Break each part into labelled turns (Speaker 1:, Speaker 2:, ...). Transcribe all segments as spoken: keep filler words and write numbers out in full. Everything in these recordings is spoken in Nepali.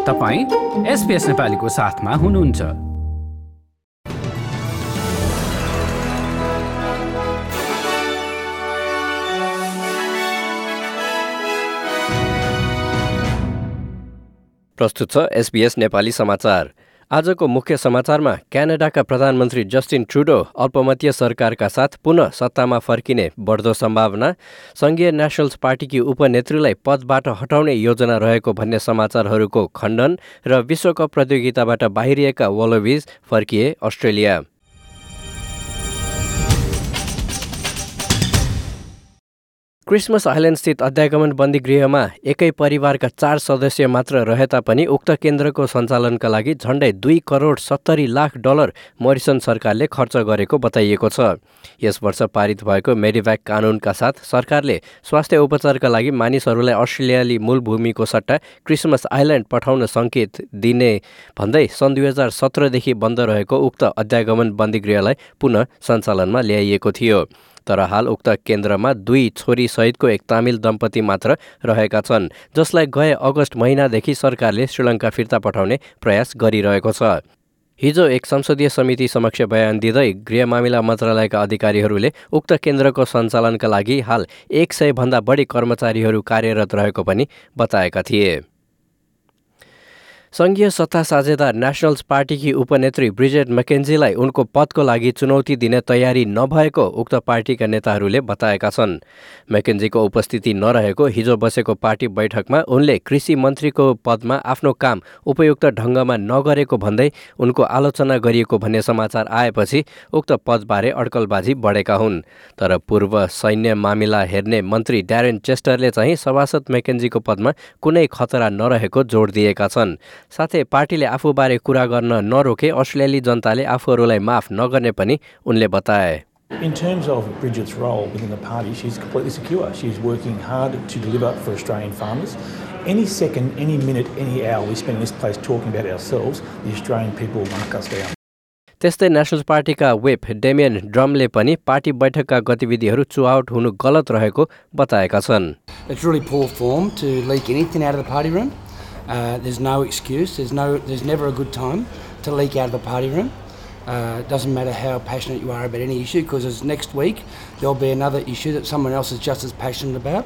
Speaker 1: तपाईं एसपीएस नेपालीको साथमा हुनुहुन्छ।
Speaker 2: प्रस्तुत छ एसबीएस नेपाली समाचार। आजको मुख्य समाचारमा क्यानाडाका प्रधानमन्त्री जस्टिन ट्रुडो अल्पमतीय सरकारका साथ पुनः सत्तामा फर्किने बढ्दो सम्भावना, संघीय नेशनल्स पार्टीकी उपनेत्रीलाई पदबाट हटाउने योजना रहेको भन्ने समाचारहरूको खण्डन र विश्वकप प्रतियोगिताबाट बाहिरिएका वोलोभिज फर्किए अस्ट्रेलिया। क्रिसमस आइल्यान्डस्थित अध्यागमन बन्दी गृहमा एकै परिवारका चार सदस्य मात्र रहे तापनि उक्त केन्द्रको सञ्चालनका लागि झण्डै दुई करोड सत्तरी लाख डलर मोरिसन सरकारले खर्च गरेको बताइएको छ। यस वर्ष पारित भएको मेडिभ्याक कानुनका साथ सरकारले स्वास्थ्य उपचारका लागि मानिसहरूलाई अस्ट्रेलियाली मूल भूमिको सट्टा क्रिसमस आइल्यान्ड पठाउन सङ्केत दिने भन्दै सन् दुई हजार सत्रदेखि बन्द रहेको उक्त अध्यागमन बन्दी गृहलाई पुनः सञ्चालनमा ल्याइएको थियो। तर हाल उक्त केन्द्रमा दुई छोरी सहितको एक तामिल दम्पति मात्र रहेका छन्, जसलाई गए अगस्त महिनादेखि सरकारले श्रीलङ्का फिर्ता पठाउने प्रयास गरिरहेको छ। हिजो एक संसदीय समिति समक्ष बयान दिँदै गृह मामिला मन्त्रालयका अधिकारीहरूले उक्त केन्द्रको सञ्चालनका लागि हाल एक सय भन्दा बढी कर्मचारीहरू कार्यरत रहेको पनि बताएका थिए। संघीय सत्ता साझेदार नेशनल्स पार्टीकी उपनेत्री ब्रिजेट मैकेन्जीलाई उनको पदको लागि चुनौती दिने तयारी नभएको उक्त पार्टीका नेताहरूले बताएका छन्। मैकेन्जीको उपस्थिति नरहेको हिजो बसेको पार्टी बैठकमा उनले कृषि मन्त्रीको पदमा आफ्नो काम उपयुक्त ढङ्गमा नगरेको भन्दै उनको आलोचना गरिएको भन्ने समाचार आएपछि उक्त पदबारे अड्कलबाजी बढेका हुन्। तर पूर्व सैन्य मामिला हेर्ने मन्त्री ड्यारेन चेस्टरले चाहिँ सभासद मैकेन्जीको पदमा कुनै खतरा नरहेको जोड दिएका छन्। साथै पार्टीले आफूबारे कुरा गर्न नरोके अस्ट्रेलियाली जनताले आफूहरूलाई माफ नगर्ने पनि उनले बताए।
Speaker 3: In terms of Bridget's role within the party, she's completely secure. She's working hard to deliver for Australian farmers. Any second, any minute, any hour we spend in this place talking about ourselves, the Australian people will mark us down.
Speaker 2: त्यस्तै नेशनल्स पार्टीका व्हिप डेमियन ड्रमले पनि पार्टी बैठकका गतिविधिहरू चुआउट हुनु गलत रहेको बताएका छन्।
Speaker 4: It's really poor form to leak anything out of the party room. Uh, there's no excuse. There's no. There's never a good time to leak out of the party room. Uh, it doesn't matter how passionate you are about any issue, because next week there'll be another issue that someone else is just as passionate about.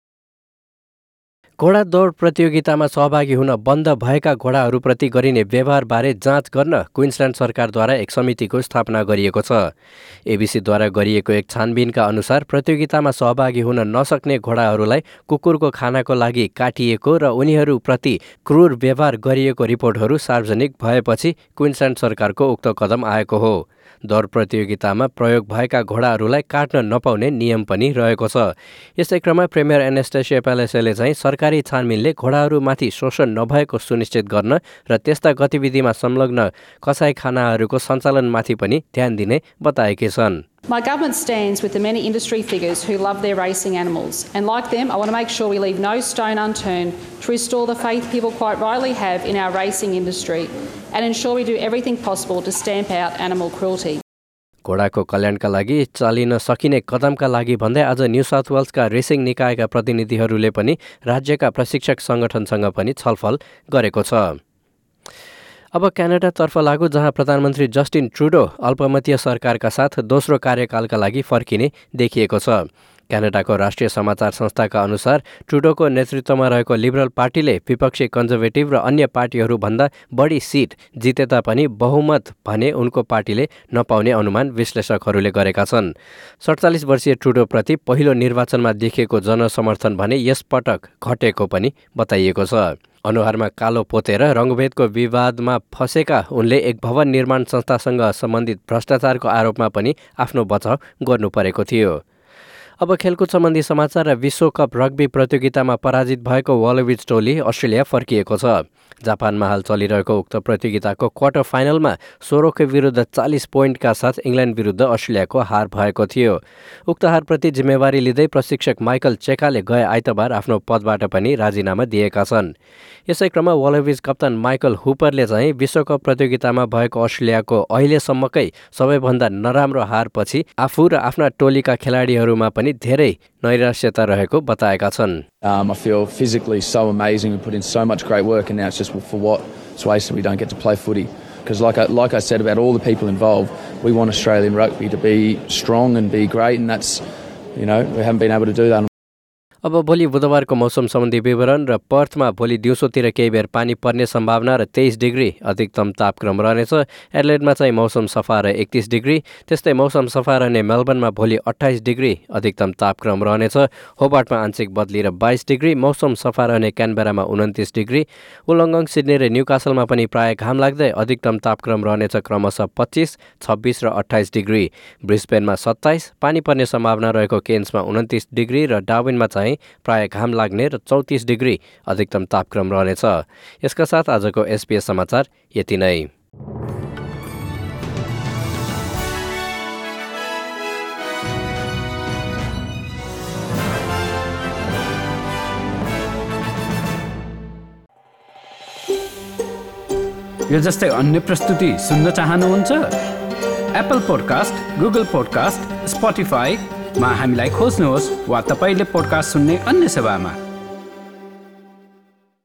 Speaker 2: घोडा दौड प्रतियोगितामा सहभागी हुन बन्द भएका घोडाहरूप्रति गरिने व्यवहारबारे जाँच गर्न क्विन्सल्यान्ड सरकारद्वारा एक समितिको स्थापना गरिएको छ। एबीसीद्वारा गरिएको एक छानबिनका अनुसार प्रतियोगितामा सहभागी हुन नसक्ने घोडाहरूलाई कुकुरको खानाको लागि काटिएको र उनीहरूप्रति क्रूर व्यवहार गरिएको रिपोर्टहरू सार्वजनिक भएपछि क्विन्सल्यान्ड सरकारको उक्त कदम आएको हो। दौड प्रतियोगितामा प्रयोग भएका घोडाहरूलाई काट्न नपाउने नियम पनि रहेको छ। यसै क्रममा प्रिमियर एनास्टेसिया पेलेसीले चाहिँ सरकारी छानबिनले घोडाहरूमाथि शोषण नभएको सुनिश्चित गर्न र त्यस्ता गतिविधिमा संलग्न कसाईखानाहरूको सञ्चालनमाथि पनि ध्यान दिने बताएकी छन्।
Speaker 5: My government stands with the many industry figures who love their racing animals, and like them, I want to make sure we leave no stone unturned to restore the faith people quite rightly have in our racing industry and ensure we do everything possible to stamp out animal cruelty.
Speaker 2: घोडाको कल्याणका लागि चालिन सकिने कदमका लागि भन्दै आज न्यू साउथ वेल्सका रेसिङ निकायका प्रतिनिधिहरूले पनि राज्यका प्रशिक्षक सङ्गठनसँग पनि छलफल गरेको छ। अब क्यानाडातर्फ लागु, जहाँ प्रधानमन्त्री जस्टिन ट्रुडो अल्पमतीय सरकारका साथ दोस्रो कार्यकालका लागि फर्किने देखिएको छ। क्यानाडाको राष्ट्रिय समाचार संस्थाका अनुसार ट्रुडोको नेतृत्वमा रहेको लिबरल पार्टीले विपक्षी कन्जर्भेटिभ र अन्य पार्टीहरूभन्दा बढी सिट जिते तापनि बहुमत भने उनको पार्टीले नपाउने अनुमान विश्लेषकहरूले गरेका छन्। सडचालिस वर्षीय ट्रुडोप्रति पहिलो निर्वाचनमा देखिएको जनसमर्थन भने यसपटक घटेको पनि बताइएको छ। अनुहारमा कालो पोतेर रङ्गभेदको विवादमा फँसेका उनले एक भवन निर्माण संस्थासँग सम्बन्धित भ्रष्टाचारको आरोपमा पनि आफ्नो बचाउ गर्नु परेको थियो। अब खेलकुद सम्बन्धी समाचार र विश्वकप रग्बी प्रतियोगितामा पराजित भएको वोलोभिज टोली अस्ट्रेलिया फर्किएको छ। जापानमा हाल चलिरहेको उक्त प्रतियोगिताको क्वार्टर फाइनलमा सोरोको विरुद्ध चालिस पोइन्टका साथ इङ्ल्यान्ड विरुद्ध अस्ट्रेलियाको हार भएको थियो। उक्त हारप्रति जिम्मेवारी लिँदै प्रशिक्षक माइकल चेकाले गए आइतबार आफ्नो पदबाट पनि राजीनामा दिएका छन्। यसै क्रममा वोलोभिज कप्तान माइकल हुपरले चाहिँ विश्वकप प्रतियोगितामा भएको अस्ट्रेलियाको अहिलेसम्मकै सबैभन्दा नराम्रो हारपछि आफू र आफ्ना टोलीका खेलाडीहरूमा पनि धेरै नैराश्यता रहेको बताएका छन्।
Speaker 6: Um, I feel physically so amazing. We put in so much great work, and now it's it's just for what it's wasted we don't get to play footy. Because like I, like I said about all the people involved, we want Australian rugby to be strong and be great, and that's, you know, we haven't been able to do that.
Speaker 2: अब भोलि बुधबारको मौसम सम्बन्धी विवरण र पर्थमा भोलि दिउँसोतिर केही बेर पानी पर्ने सम्भावना र तेइस डिग्री अधिकतम तापक्रम रहनेछ। एडलेडमा चाहिँ मौसम सफा र एकतिस डिग्री, त्यस्तै मौसम सफा रहने मेलबर्नमा भोलि अट्ठाइस डिग्री अधिकतम तापक्रम रहनेछ। होबार्टमा आंशिक बदली र बाइस डिग्री, मौसम सफा रहने क्यानबेरामा उन्तिस डिग्री, वुलङ्गङ, सिडनी र न्युकासलमा पनि प्राय घाम लाग्दै अधिकतम तापक्रम रहनेछ क्रमशः पच्चिस, छब्बिस र अट्ठाइस डिग्री। ब्रिस्बेनमा सत्ताइस, पानी पर्ने सम्भावना रहेको केन्समा उन्तिस डिग्री र डार्विनमा चाहिँ प्राय घाम लाग्ने र चौतिस डिग्री अधिकतम तापक्रम रहनेछ। यसका साथ आजको एसपीएस समाचार यति नै।
Speaker 1: यो जस्तै अन्य प्रस्तुति सुन्न चाहनुहुन्छ? एप्पल पोडकास्ट, गुगल पोडकास्ट, स्पोटिफाईमा हामीलाई खोज्नुहोस् वा तपाईले पोडकास्ट सुन्ने अन्य सेवामा।